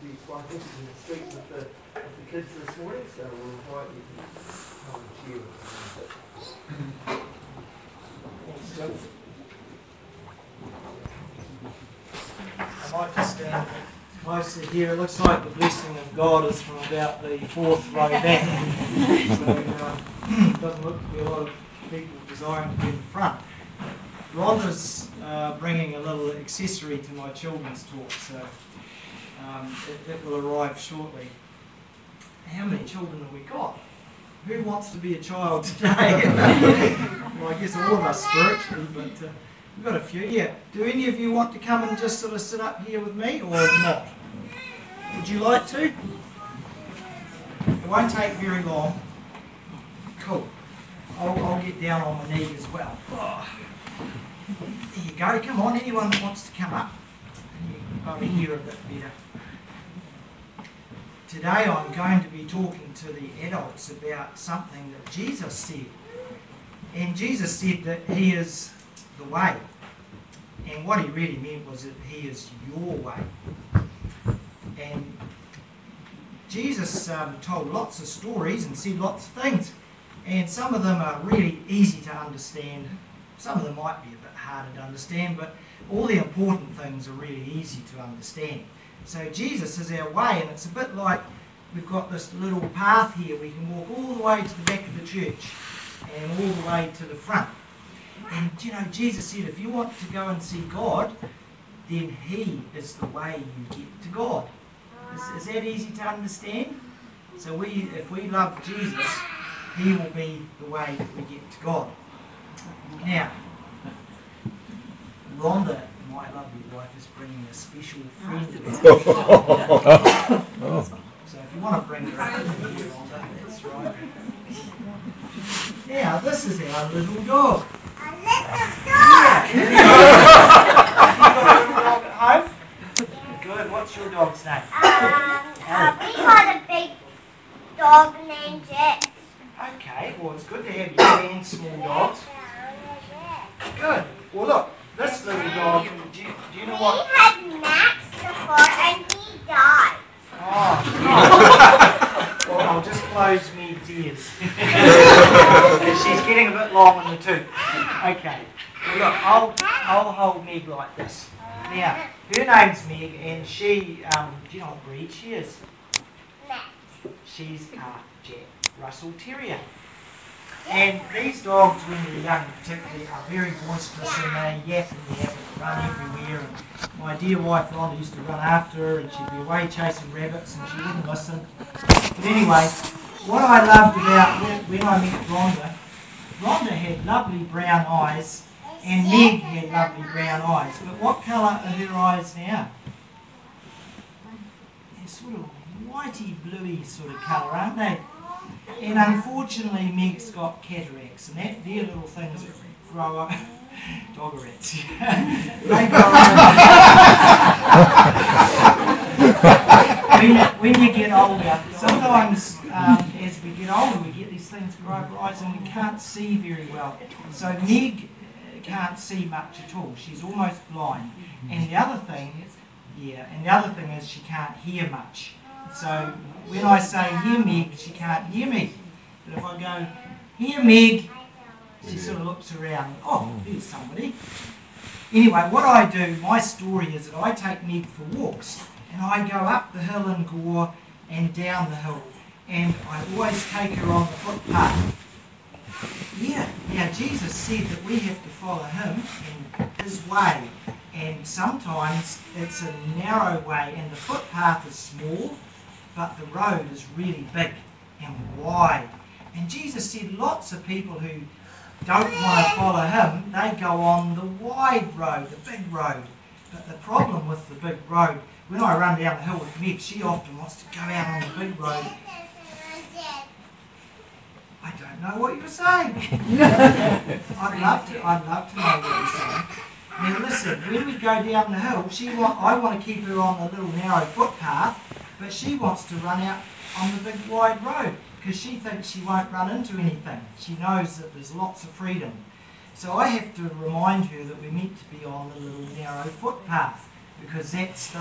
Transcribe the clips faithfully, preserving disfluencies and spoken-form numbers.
be quite interested in speaking with the, with the kids this morning, so we'll invite you to come and share with them. Thanks, Joe. I might just stand closer here. It looks like the blessing of God is from about the fourth row back. So uh, it doesn't look to be a lot of people desiring to be in front. Rhonda's uh, bringing a little accessory to my children's talk, so um, it, it will arrive shortly. How many children have we got? Who wants to be a child today? Well, I guess all of us spiritually, but uh, we've got a few. Yeah. Do any of you want to come and just sort of sit up here with me, or not? Would you like to? It won't take very long. Cool. I'll, I'll get down on my knee as well. Oh. There you go. Come on, anyone that wants to come up. Over here a bit better. Today I'm going to be talking to the adults about something that Jesus said. And Jesus said that He is the way. And what He really meant was that He is your way. And Jesus um, told lots of stories and said lots of things. And some of them are really easy to understand. Some of them might be a bit harder to understand, but all the important things are really easy to understand. So Jesus is our way, and it's a bit like we've got this little path here. We can walk all the way to the back of the church and all the way to the front. And, you know, Jesus said if you want to go and see God, then He is the way you get to God. Is, is that easy to understand? So we, if we love Jesus, He will be the way that we get to God. Now, Rhonda, my lovely wife, is bringing a special friend with her. So if you want to bring her up here, Rhonda, that's right. Now, this is our little dog. A little dog? Yeah. You got a little dog at home? Good. What's your dog's name? Um, uh, we got a big dog named Jack. Okay, well, it's good to have you and small dogs. Good. Well, look, this little dog, do you, do you know what? We had Max before and he died. Oh, well, I'll just close me ears. She's getting a bit long in the tooth. Okay. Well, look, I'll, I'll hold Meg like this. Now, her name's Meg, and she, um, do you know what breed she is? Max. She's a Jack Russell Terrier. And these dogs, when they're young particularly, are very boisterous and they yap and yap and run everywhere. And my dear wife Rhonda used to run after her and she'd be away chasing rabbits and she wouldn't listen. But anyway, what I loved about when, when I met Rhonda, Rhonda had lovely brown eyes and Meg had lovely brown eyes. But what colour are her eyes now? They're sort of whitey bluey sort of colour, aren't they? And unfortunately, Meg's got cataracts, and that they're little things that grow up. Doggerats. They grow up. when, when you get older, sometimes um, as we get older, we get these things grow over eyes, and we can't see very well. So Meg can't see much at all. She's almost blind. And the other thing, yeah, and the other thing is she can't hear much. So when I say hear Meg, she can't hear me. But if I go, hear Meg, she sort of looks around. Oh, there's somebody. Anyway, what I do, my story is that I take Meg for walks. And I go up the hill in Gore and down the hill. And I always take her on the footpath. Yeah, yeah, Jesus said that we have to follow Him and His way. And sometimes it's a narrow way and the footpath is small, but the road is really big and wide. And Jesus said lots of people who don't want to follow Him, they go on the wide road, the big road. But the problem with the big road, when I run down the hill with Meg, she often wants to go out on the big road. I don't know what you're saying. I'd love to, I'd love to know what you're saying. Now listen, when we go down the hill, she want, I want to keep her on the little narrow footpath, but she wants to run out on the big wide road because she thinks she won't run into anything. She knows that there's lots of freedom. So I have to remind her that we're meant to be on the little narrow footpath because that's the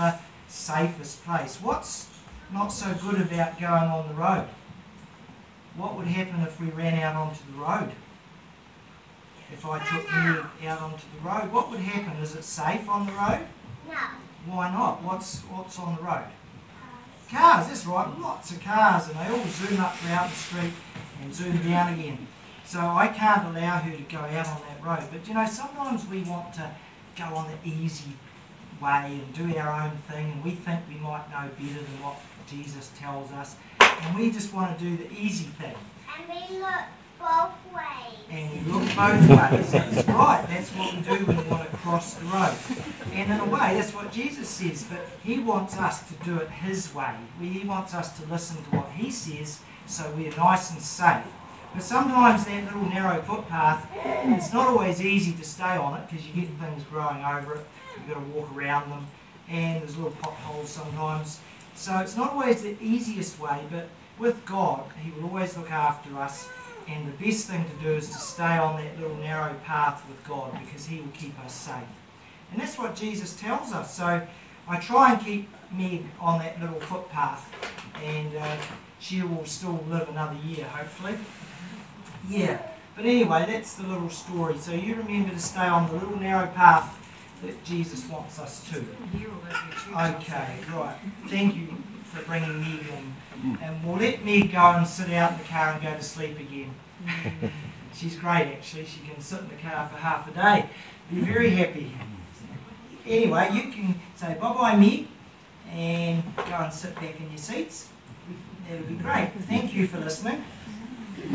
safest place. What's not so good about going on the road? What would happen if we ran out onto the road? If I took Meg out onto the road, what would happen? Is it safe on the road? No. Why not? What's what's on the road? Cars, that's right, lots of cars, and they all zoom up throughout the street and zoom down again. So I can't allow her to go out on that road. But you know, sometimes we want to go on the easy way and do our own thing, and we think we might know better than what Jesus tells us, and we just want to do the easy thing. And we look both ways. And we look both ways. That's right. That's what we do when we want to cross the road. And in a way, that's what Jesus says. But he wants us to do it his way. He wants us to listen to what he says so we're nice and safe. But sometimes that little narrow footpath, it's not always easy to stay on it because you get things growing over it. You've got to walk around them. And there's little potholes sometimes. So it's not always the easiest way, but with God, he will always look after us. And the best thing to do is to stay on that little narrow path with God, because he will keep us safe. And that's what Jesus tells us. So I try and keep Meg on that little footpath, and uh, she will still live another year, hopefully. Yeah, but anyway, that's the little story. So you remember to stay on the little narrow path that Jesus wants us to. Okay, right. Thank you for bringing Meg in. And we'll let Meg go and sit out in the car and go to sleep again. She's great, actually. She can sit in the car for half a day. Be very happy. Anyway, you can say bye-bye, Meg, and go and sit back in your seats. That'll be great. Thank you for listening.